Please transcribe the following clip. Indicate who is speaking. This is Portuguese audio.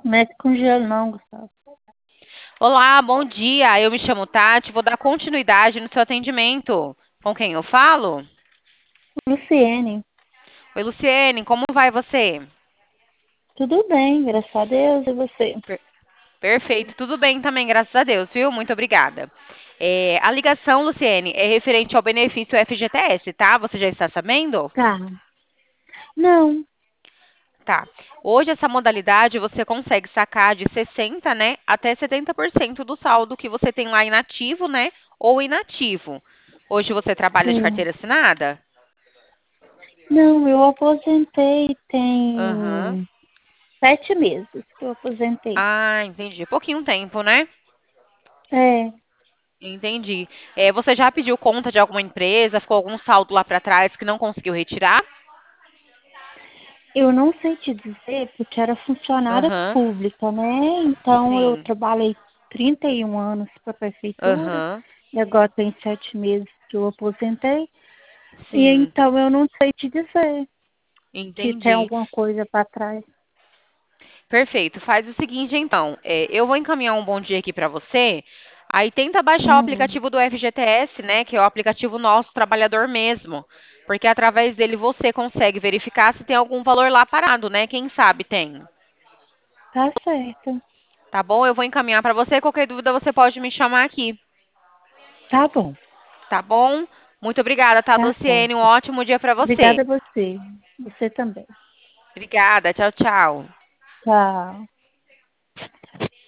Speaker 1: Mexe com gelo não, Gustavo.
Speaker 2: Olá, bom dia. Eu me chamo Tati, vou dar continuidade no seu atendimento. Com quem eu falo?
Speaker 1: Luciene,
Speaker 2: Oi, Luciene, como vai você?
Speaker 1: tudo bem, graças a Deus, e você?
Speaker 2: Per- Perfeito, tudo bem também, graças a Deus, viu? Muito obrigada. A ligação, Luciene, é referente ao benefício FGTS, tá? Você já está sabendo?
Speaker 1: Tá. Não.
Speaker 2: Tá. Hoje essa modalidade você consegue sacar de 60, né, até 70% do saldo que você tem lá inativo, né, ou inativo. Hoje você trabalha de
Speaker 1: Sim.
Speaker 2: carteira assinada?
Speaker 1: Não, eu aposentei
Speaker 2: Aham.
Speaker 1: tem 7 meses que eu aposentei.
Speaker 2: Ah, entendi. Pouquinho tempo, né?
Speaker 1: É,
Speaker 2: Entendi. Você já pediu conta de alguma empresa? Ficou algum saldo lá para trás que não conseguiu retirar?
Speaker 1: eu não sei te dizer porque era funcionária
Speaker 2: Aham.
Speaker 1: pública, né? Então eu
Speaker 2: Sim.
Speaker 1: trabalhei 31 anos para a prefeitura
Speaker 2: Aham.
Speaker 1: e agora tem 7 meses que eu aposentei. E
Speaker 2: Sim.
Speaker 1: então eu não sei te dizer se tem
Speaker 2: Entendi.
Speaker 1: alguma coisa para trás.
Speaker 2: Perfeito. Faz o seguinte, então. Eu vou encaminhar um bom dia aqui para você. Aí tenta baixar o
Speaker 1: Uhum.
Speaker 2: aplicativo do FGTS, né? Que é o aplicativo nosso trabalhador mesmo. Porque através dele você consegue verificar se tem algum valor lá parado, né? Quem sabe tem.
Speaker 1: Tá certo.
Speaker 2: Tá bom? Eu vou encaminhar para você. Qualquer dúvida você pode me chamar aqui.
Speaker 1: Tá bom.
Speaker 2: Tá bom? Muito obrigada, tá,
Speaker 1: Tá
Speaker 2: Luciene? Um
Speaker 1: certo.
Speaker 2: ótimo dia para você.
Speaker 1: Obrigada a você. Você também.
Speaker 2: Obrigada. Tchau, tchau.
Speaker 1: Tchau.